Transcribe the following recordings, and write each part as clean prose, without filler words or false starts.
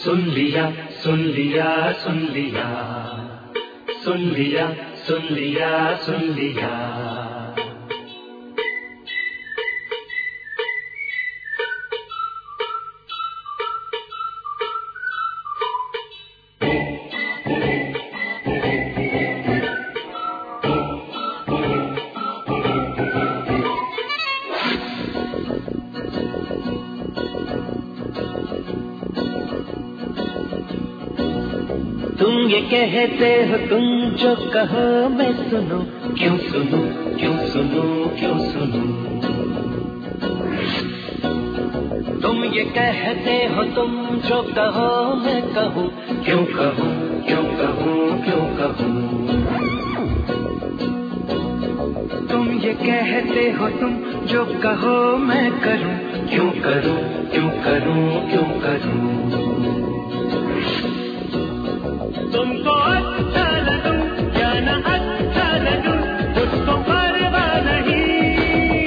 सुन लिया सुन लिया सुन लिया सुन लिया सुन लिया सुन लिया। तुम ये कहते हो तुम जो कहो मैं सुनूं, क्यों सुनूं क्यों सुनूं क्यों सुनूं। तुम ये कहते हो तुम जो कहो मैं कहूँ, क्यों कहूँ क्यों कहूँ क्यों कहूँ। तुम ये कहते हो तुम जो कहो मैं करूँ, क्यों करूँ क्यों करूँ क्यों करूँ। तुमको अच्छा लगूं या न अच्छा लगूं उसको परवाह नहीं।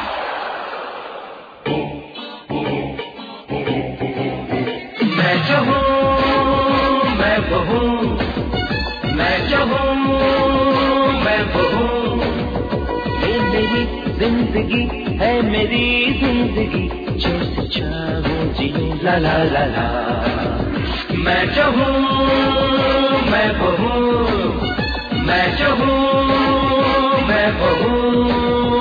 मैं जो हूँ मैं वो हूँ, मैं जो हूँ मैं वो हूँ। ये मेरी जिंदगी है मेरी जिंदगी, जैसे चाहूं जीऊं ला ला ला ला। मैं जो हूँ मैं वो हूँ, मैं जो हूँ मैं वो हूँ।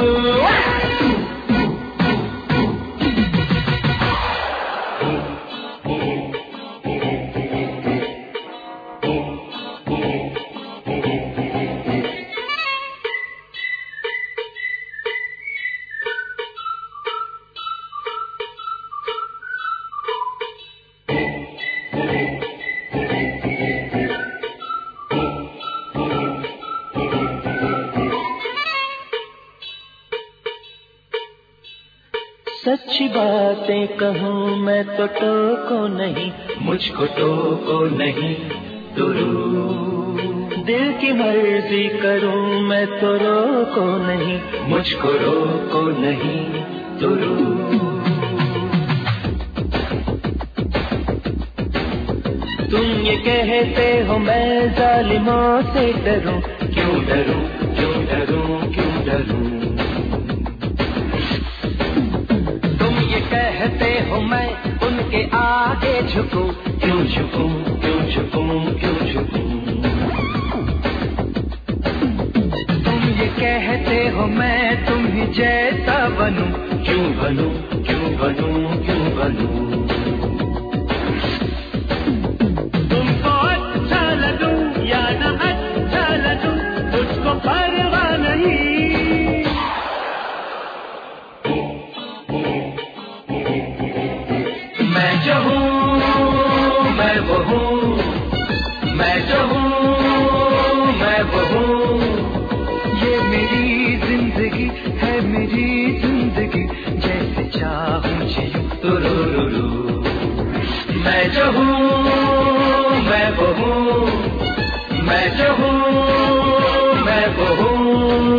सच्ची बातें कहूँ मैं तो टोको नहीं, मुझको टोको नहीं तुरू। दिल की मर्जी करूँ मैं तो रोको नहीं, मुझको रोको नहीं तुरू। तुम ये कहते हो मैं जालिमों से डरूं, क्यों डरूं क्यों डरूं क्यों डरूं। कहते हो मैं उनके आगे झुकूं, क्यों झुकूं क्यों झुकूं क्यों झुकूं। तुम ये कहते हो मैं तुम ही जैसा बनूं, क्यों बनूं क्यों बनूं क्यों बनूं। तुमको अच्छा लगूं या न अच्छा लगूं उसको परवाह नहीं। मैं जो हूँ मैं वो हूँ, मैं जो हूँ मैं वो हूँ। ये मेरी जिंदगी है मेरी जिंदगी, जैसे चाहूं जीऊं तुरुरुरु। मैं जो हूँ मैं वो हूँ, मैं जो हूँ मैं वो हूँ।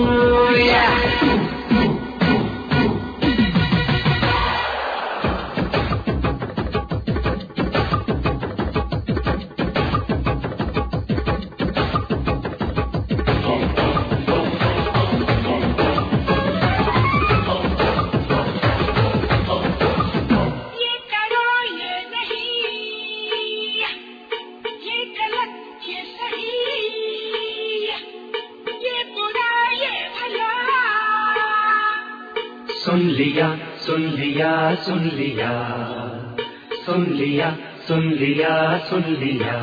सुन लिया सुन लिया सुन लिया सुन लिया सुन लिया सुन लिया।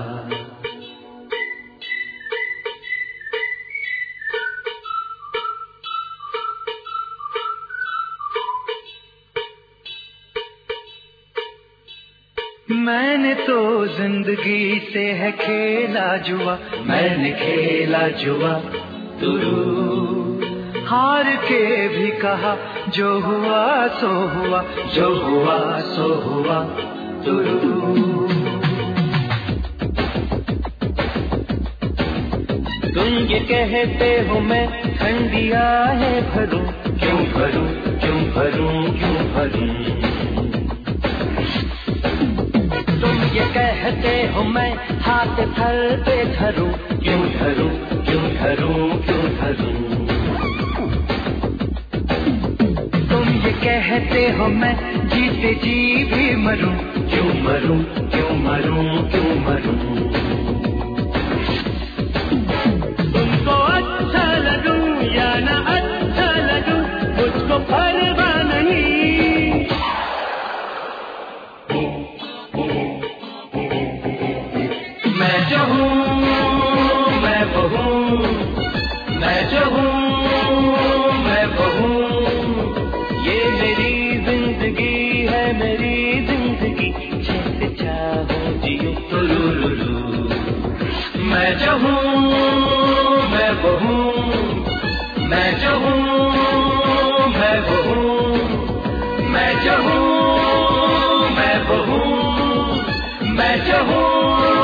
मैंने तो जिंदगी से है खेला जुआ, मैंने खेला जुआ तुरू। हार के भी कहा जो हुआ सो हुआ, जो हुआ सो हुआ तुरू। तुम ये कहते हो मैं ठंडिया है भरूं, क्यों भरूं क्यों भरूं क्यों भरूं। तुम ये कहते हो मैं हाथ थर पे धरूं, क्यों धरूं, क्यों धरूं, क्यों धरूं? तुम ये कहते हो मैं जीते जी भी मरूं, क्यों मरूं, क्यों मरूं, क्यों मरूं? तुमको अच्छा लगूं या ना अच्छा लगूं मुझको परवाह नहीं। मैं जो हूँ मैं वो हूँ, मैं जो हूँ मैं वो हूँ। ये मेरी जिंदगी है, मेरी जिंदगी जैसे चाहो जियो। तुलुलुलु। मैं जो हूँ मैं वो हूँ, मैं जो हूँ मैं वो हूँ, मैं जो हूँ मैं वो हूँ, मैं जो हूँ